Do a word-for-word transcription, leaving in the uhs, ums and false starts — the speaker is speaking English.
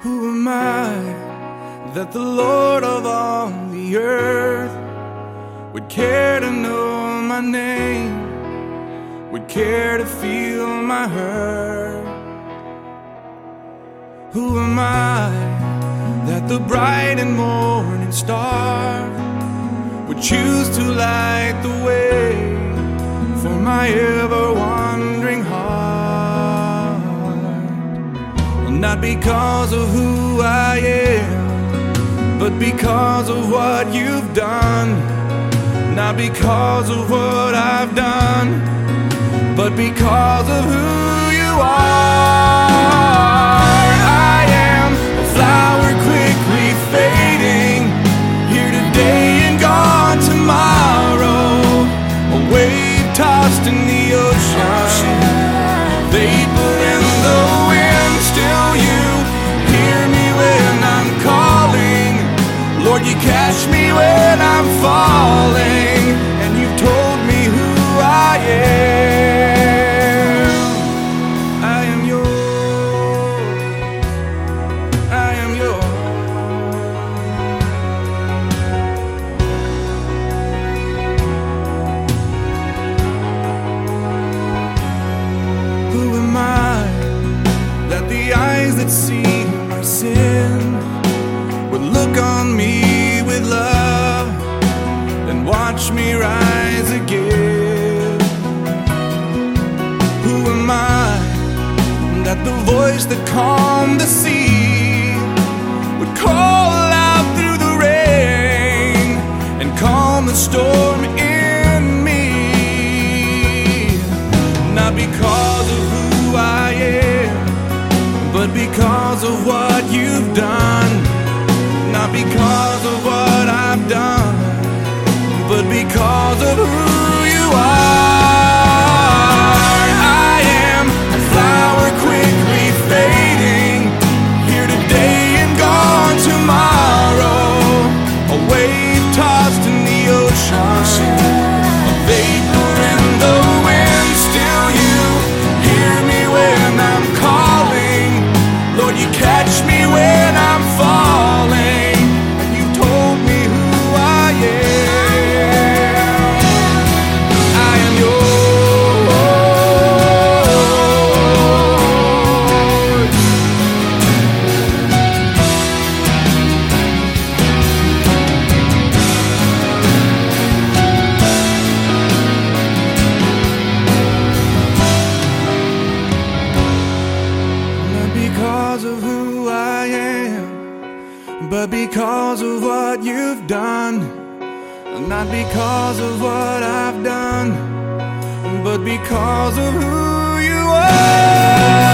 Who am I that the Lord of all the earth would care to know my name, would care to feel my hurt? Who am I that the bright and morning star would choose to light the way for my ever-wandering heart? Well, not because of who I am, but because of what you've done. Not because of what I've done, but because of who you are. I am a flower quickly fading, here today and gone tomorrow, a wave tossed in the ocean, vapor in the wind. Still you hear me when I'm calling, Lord, you catch me when I'm falling, and you've told me who I am. I am yours, I am yours. Who am I that the eyes that see my sin would look on me with love and watch me rise again? Who am I that the voice that calmed the sea would call out through the rain and calm the storm in me? Not because of who I am, but because of what you've done. Not because of what I've done, but because of who you are. I am a flower quickly fading, here today and gone tomorrow, a wave tossed in the ocean, a vapor in the wind. Still you hear me when I'm calling, Lord, you catch me when I'm falling. But because of what you've done, not because of what I've done, but because of who you are.